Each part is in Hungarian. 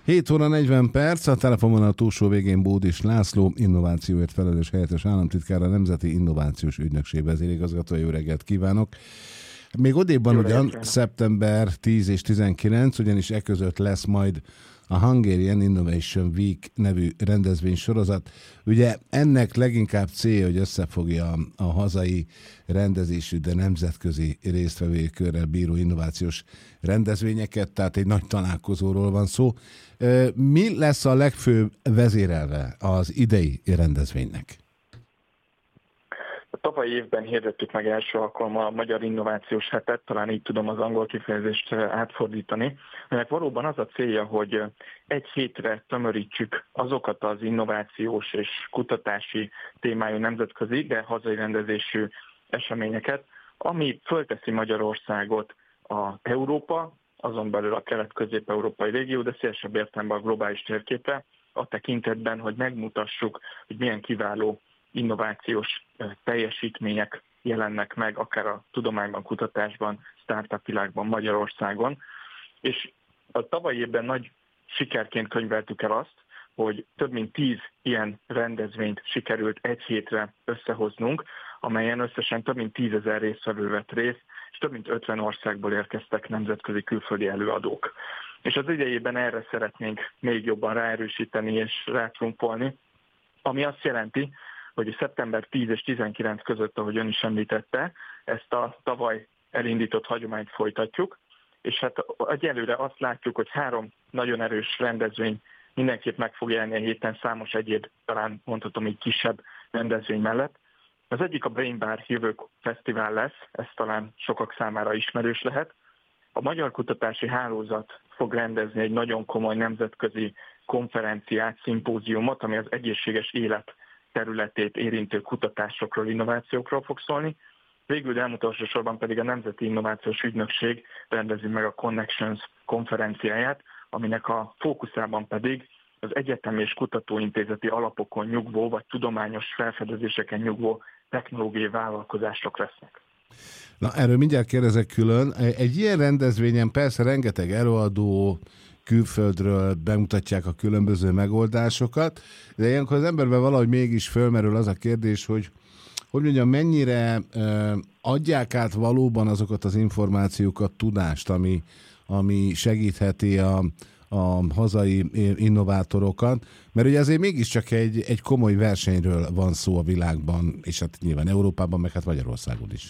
7 óra 40 perc, a telefonvonal túlsó végén Bódis László, innovációért felelős helyettes államtitkár, a Nemzeti Innovációs Ügynökség vezérigazgatója. Jó reggelt kívánok! Még odéban ugyan szeptember 10 és 19, ugyanis között lesz majd a Hungarian Innovation Week nevű rendezvénysorozat. Ugye ennek leginkább célja, hogy összefogja a hazai rendezésű, de nemzetközi résztvevői körrel bíró innovációs rendezvényeket, tehát egy nagy találkozóról van szó. Mi lesz a legfőbb vezérelve az idei rendezvénynek? A tavalyi évben hirdettük meg első alkalommal a Magyar Innovációs Hetet, talán így tudom az angol kifejezést átfordítani, aminek valóban az a célja, hogy egy hétre tömörítsük azokat az innovációs és kutatási témájú nemzetközi, de hazai rendezésű eseményeket, ami fölteszi Magyarországot a Európa, azon belül a kelet-közép-európai régió, de szélesebb értelemben a globális térképre, a tekintetben, hogy megmutassuk, hogy milyen kiváló innovációs teljesítmények jelennek meg, akár a tudományban, kutatásban, startup világban, Magyarországon. És a tavalyi évben nagy sikerként könyveltük el azt, hogy több mint 10 ilyen rendezvényt sikerült egy hétre összehoznunk, amelyen összesen több mint 10 000 résztvevő vett részt, és több mint 50 országból érkeztek nemzetközi külföldi előadók. És az idejében erre szeretnénk még jobban ráerősíteni és rátrumpolni, ami azt jelenti, hogy szeptember 10 és 19 között, ahogy ön is említette, ezt a tavaly elindított hagyományt folytatjuk, és hát egyelőre azt látjuk, hogy 3 nagyon erős rendezvény mindenképp meg fog jelenni a héten számos egyéb, talán mondhatom így kisebb rendezvény mellett. Az egyik a Brain Bar Jövők Fesztivál lesz, ez talán sokak számára ismerős lehet. A Magyar Kutatási Hálózat fog rendezni egy nagyon komoly nemzetközi konferenciát, szimpóziumot, ami az egészséges élet területét érintő kutatásokról, innovációkról fog szólni. Végül, de elmutolsó sorban pedig a Nemzeti Innovációs Ügynökség rendezi meg a Connections konferenciáját, aminek a fókuszában pedig az egyetemi és kutatóintézeti alapokon nyugvó, vagy tudományos felfedezéseken nyugvó technológiai vállalkozások lesznek. Na, erről mindjárt kérdezek külön. Egy ilyen rendezvényen persze rengeteg előadó külföldről bemutatják a különböző megoldásokat, de ilyenkor az emberben valahogy mégis fölmerül az a kérdés, hogy mondjam, mennyire adják át valóban azokat az információkat, tudást, ami segítheti a hazai innovátorokat, mert ugye azért mégiscsak egy komoly versenyről van szó a világban, és hát nyilván Európában, meg hát Magyarországon is.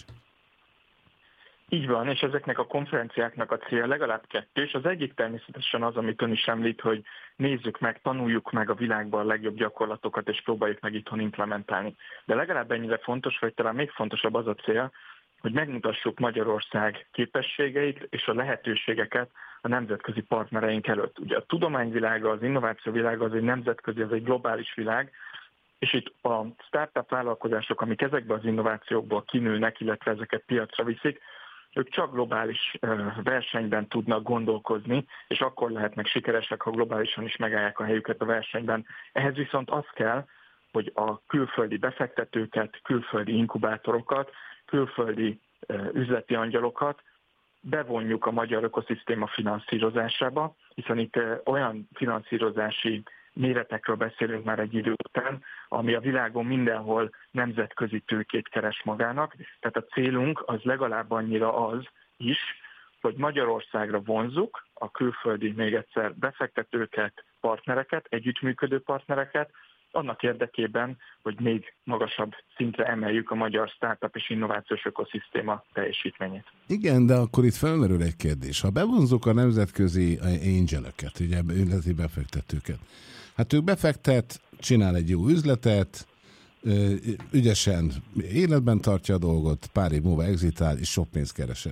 Így van, és ezeknek a konferenciáknak a célja legalább 2, és az egyik természetesen az, amit ön is említ, hogy nézzük meg, tanuljuk meg a világban a legjobb gyakorlatokat, és próbáljuk meg itthon implementálni. De legalább ennyire fontos, vagy talán még fontosabb az a cél, hogy megmutassuk Magyarország képességeit és a lehetőségeket a nemzetközi partnereink előtt. Ugye a tudományvilága, az innováció világa az egy nemzetközi, az egy globális világ, és itt a startup vállalkozások, amik ezekbe az innovációkból kinőnek, illetve ezeket piacra viszik, ők csak globális versenyben tudnak gondolkozni, és akkor lehetnek sikeresek, ha globálisan is megállják a helyüket a versenyben. Ehhez viszont az kell, hogy a külföldi befektetőket, külföldi inkubátorokat, külföldi üzleti angyalokat bevonjuk a magyar ökoszisztéma finanszírozásába, hiszen itt olyan finanszírozási méretekről beszélünk már egy idő után, ami a világon mindenhol nemzetközi tőkét keres magának. Tehát a célunk az legalább annyira az is, hogy Magyarországra vonzzuk a külföldi, még egyszer, befektetőket, partnereket, együttműködő partnereket, annak érdekében, hogy még magasabb szintre emeljük a magyar startup és innovációs ökoszisztéma teljesítményét. Igen, de akkor itt felmerül egy kérdés. Ha bevonzuk a nemzetközi angelöket, ugye üzleti befektetőket, hát ők csinál egy jó üzletet, ügyesen életben tartja a dolgot, pár év múlva exitál, és sok pénzt keresel.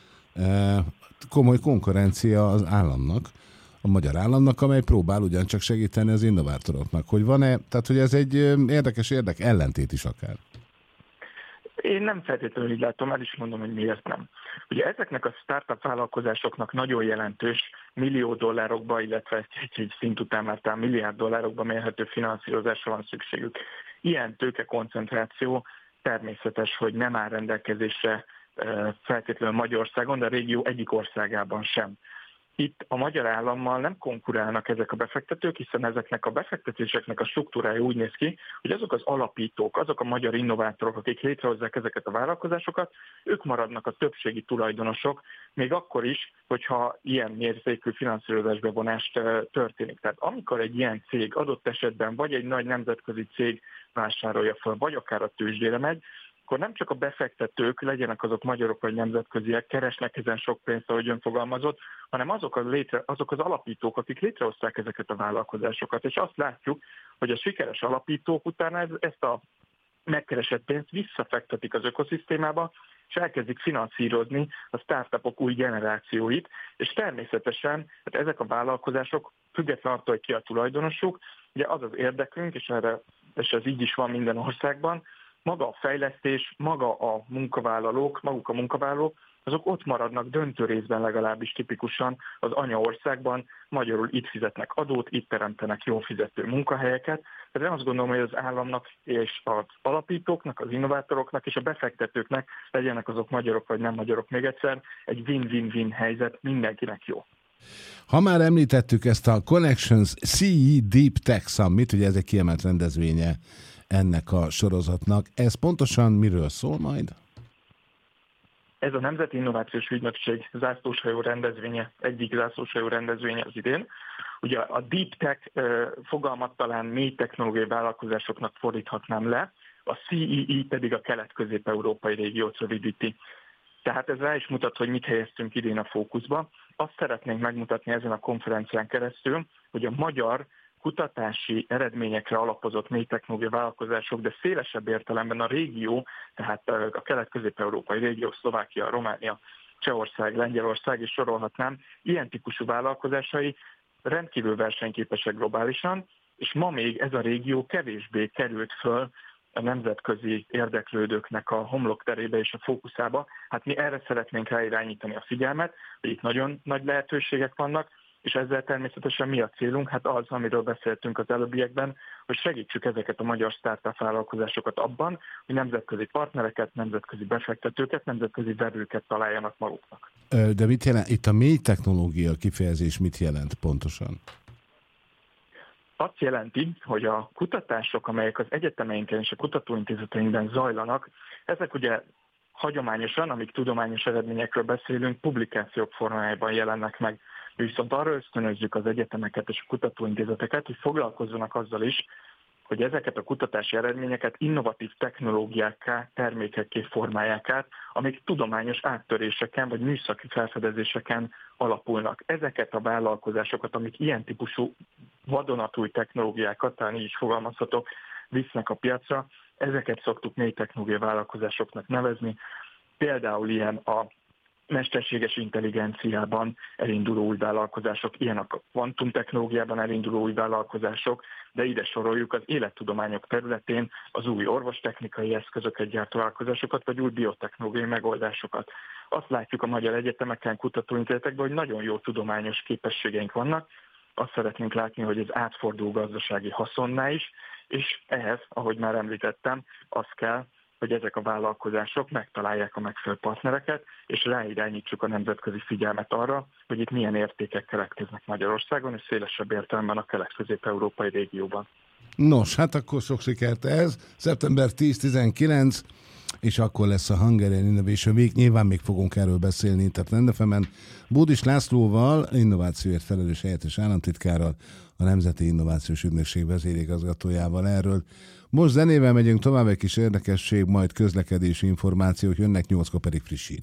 Komoly konkurencia az államnak, a magyar államnak, amely próbál ugyancsak segíteni az innovátoroknak. Hogy van-e, tehát hogy ez egy érdekes ellentét is akár? Én nem feltétlenül így látom, el is mondom, hogy miért nem. Ugye ezeknek a startup vállalkozásoknak nagyon jelentős millió dollárokba, illetve egy szint után már talán milliárd dollárokba mérhető finanszírozásra van szükségük. Ilyen tőkekoncentráció természetes, hogy nem áll rendelkezésre feltétlenül Magyarországon, de a régió egyik országában sem. itt a magyar állammal nem konkurálnak ezek a befektetők, hiszen ezeknek a befektetéseknek a struktúrája úgy néz ki, hogy azok az alapítók, azok a magyar innovátorok, akik létrehozzák ezeket a vállalkozásokat, ők maradnak a többségi tulajdonosok, még akkor is, hogyha ilyen mértékű finanszírozásbevonást történik. Tehát amikor egy ilyen cég adott esetben vagy egy nagy nemzetközi cég vásárolja fel, vagy akár a tőzsdére megy, akkor nem csak a befektetők, legyenek azok magyarok vagy nemzetköziek, keresnek ezen sok pénzt, ahogy ön fogalmazott, hanem azok az alapítók, akik létrehozták ezeket a vállalkozásokat. És azt látjuk, hogy a sikeres alapítók utána ezt a megkeresett pénzt visszafektetik az ökoszisztémába, és elkezdik finanszírozni a startupok új generációit, és természetesen hát ezek a vállalkozások, függetlenül attól, hogy ki a tulajdonosuk, ugye az az érdekünk, és ez így is van minden országban, maga a fejlesztés, maguk a munkavállalók, azok ott maradnak döntő részben legalábbis tipikusan az anyaországban, magyarul itt fizetnek adót, itt teremtenek jól fizető munkahelyeket. Tehát én azt gondolom, hogy az államnak és az alapítóknak, az innovátoroknak és a befektetőknek, legyenek azok magyarok vagy nem magyarok még egyszer, egy win-win-win helyzet, mindenkinek jó. Ha már említettük ezt a Connections CE Deep Tech Summit, ugye ez egy kiemelt rendezvénye ennek a sorozatnak. Ez pontosan miről szól majd? Ez a Nemzeti Innovációs Ügynökség zászlóshajó rendezvénye, egyik zászlóshajó rendezvénye az idén. Ugye a Deep Tech fogalmat talán mély technológiai vállalkozásoknak fordíthatnám le, a CEE pedig a kelet-közép-európai régiót rövidíti. Tehát ez rá is mutat, hogy mit helyeztünk idén a fókuszba. Azt szeretnénk megmutatni ezen a konferencián keresztül, hogy a magyar kutatási eredményekre alapozott mély technológiai vállalkozások, de szélesebb értelemben a régió, tehát a kelet-közép-európai régió, Szlovákia, Románia, Csehország, Lengyelország, és sorolhatnám, ilyen típusú vállalkozásai rendkívül versenyképesek globálisan, és ma még ez a régió kevésbé került föl a nemzetközi érdeklődőknek a homlokterébe és a fókuszába. Hát mi erre szeretnénk ráirányítani a figyelmet, hogy itt nagyon nagy lehetőségek vannak, és ezzel természetesen mi a célunk? Hát az, amiről beszéltünk az előbbiekben, hogy segítsük ezeket a magyar startup vállalkozásokat abban, hogy nemzetközi partnereket, nemzetközi befektetőket, nemzetközi vevőket találjanak maguknak. De mit jelent? Itt a mély technológia kifejezés mit jelent pontosan? Azt jelenti, hogy a kutatások, amelyek az egyetemeinken és a kutatóintézeteinkben zajlanak, ezek ugye hagyományosan, amíg tudományos eredményekről beszélünk, publikációk formájában jelennek meg. Viszont arra ösztönözzük az egyetemeket és a kutatóintézeteket, hogy foglalkozzanak azzal is, hogy ezeket a kutatási eredményeket innovatív technológiákká, termékekké formálják át, amik tudományos áttöréseken vagy műszaki felfedezéseken alapulnak. Ezeket a vállalkozásokat, amik ilyen típusú vadonatúj technológiákat, talán így is fogalmazhatok, visznek a piacra, ezeket szoktuk mély technológiai vállalkozásoknak nevezni. Például ilyen a mesterséges intelligenciában elinduló új vállalkozások, ilyen a kvantumtechnológiában elinduló új vállalkozások, de ide soroljuk az élettudományok területén az új orvostechnikai eszközöket gyártó vállalkozásokat, vagy új biotechnológiai megoldásokat. Azt látjuk a magyar egyetemeken, kutatóintézetekben, hogy nagyon jó tudományos képességeink vannak, azt szeretnénk látni, hogy ez átfordul gazdasági haszonná is, és ehhez, ahogy már említettem, az kell, hogy ezek a vállalkozások megtalálják a megfelelő partnereket, és ráirányítsuk a nemzetközi figyelmet arra, hogy itt milyen értékek keletkeznek Magyarországon, és szélesebb értelemben a kelet-közép-európai régióban. Nos, hát akkor sok sikert ez. Szeptember 10-19, és akkor lesz a Hungarian Innovation Week. Nyilván még fogunk erről beszélni Internet FM-en. Bódis Lászlóval, innovációért felelős helyettes államtitkárral, a Nemzeti Innovációs Ügynökség vezérigazgatójával erről. Most zenével megyünk tovább, egy kis érdekesség, majd közlekedési információk jönnek, 8-kor pedig friss hírek.